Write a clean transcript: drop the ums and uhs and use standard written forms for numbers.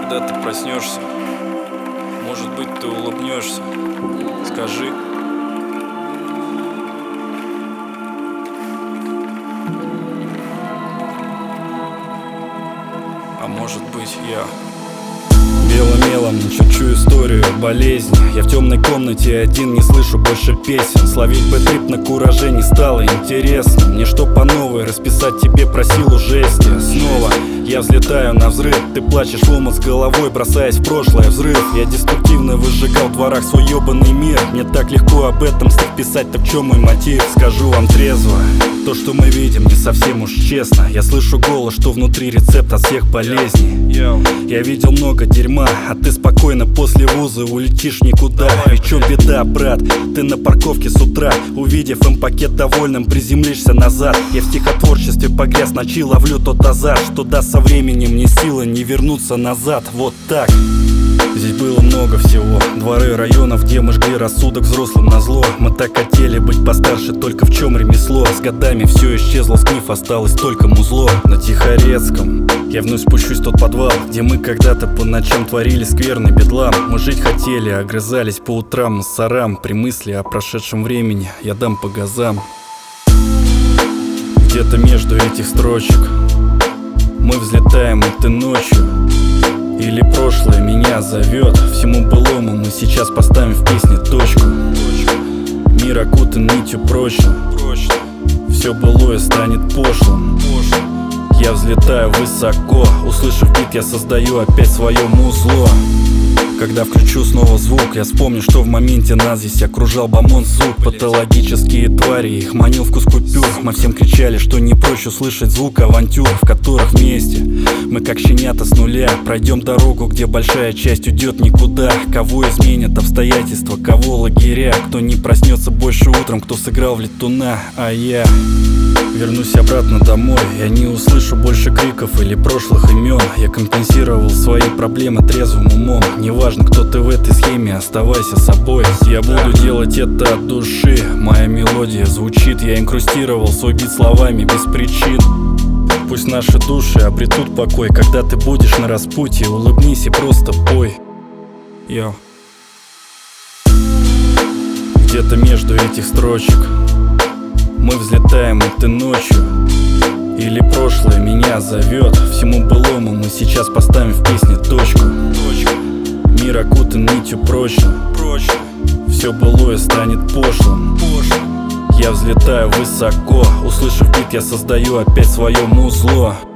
когда ты проснешься, может быть, ты улыбнешься. Скажи. А может быть, я белым мелом чуть-чуть историю болезни. Я в темной комнате один, не слышу больше песен. Словить бэт-трип на кураже не стало интересно. Мне что по новой расписать тебе просил уже жести. Снова я взлетаю на взрыв, ты плачешь в омут с головой, бросаясь в прошлое взрыв. Я деструктивно выжигал в дворах свой ебаный мир. Мне так легко об этом стих писать, так в чем мой мотив? Скажу вам трезво, то, что мы видим, не совсем уж честно. Я слышу голос, что внутри рецепт от всех болезней. Я видел много дерьма, а ты спокойно после вуза улетишь никуда. И чё беда, брат, ты на парковке с утра, увидев М-пакет довольным, приземлишься назад. Я в стихотворчестве погряз, ночи ловлю тот азарт, что даст со временем мне силы не вернуться назад. Вот так. Здесь было много всего. Дворы районов, где мы жгли рассудок взрослым назло. Мы так хотели быть постарше, только в чем ремесло. С годами все исчезло, с книг осталось только музло. На Тихорецком я вновь спущусь в тот подвал, где мы когда-то по ночам творили скверный бедлам. Мы жить хотели, огрызались по утрам мусорам. При мысли о прошедшем времени я дам по газам. Где-то между этих строчек мы взлетаем этой ночью. Или прошлое меня зовет. Всему былому мы сейчас поставим в песне точку. Мир окутан нитью прочно. Все былое станет пошлым. Я взлетаю высоко. Услышав бит, я создаю опять свое музло. Когда включу снова звук, я вспомню, что в моменте нас здесь окружал бомонд звук. Патологические твари, их манил вкус купюр. Мы всем кричали, что не прочь услышать звук авантюр, в которых вместе мы как щенята с нуля пройдем дорогу, где большая часть уйдет никуда. Кого изменят обстоятельства, кого лагеря, кто не проснется больше утром, кто сыграл в летуна. А я вернусь обратно домой, я не услышу больше криков или прошлых имен. Я компенсировал свои проблемы трезвым умом. Неважно, кто ты в этой схеме, оставайся собой. Я буду делать это от души. Моя мелодия звучит, я инкрустировал свой бит словами без причин. Пусть наши души обретут покой, когда ты будешь на распутье. Улыбнись и просто пой. Йо. Где-то между этих строчек мы взлетаем этой ночью. Или прошлое меня зовет. Всему былому мы сейчас поставим в песне точку. Мир окутан нитью прочно. Все былое станет пошлым. Я взлетаю высоко. Услышав бит, я создаю опять свое музло.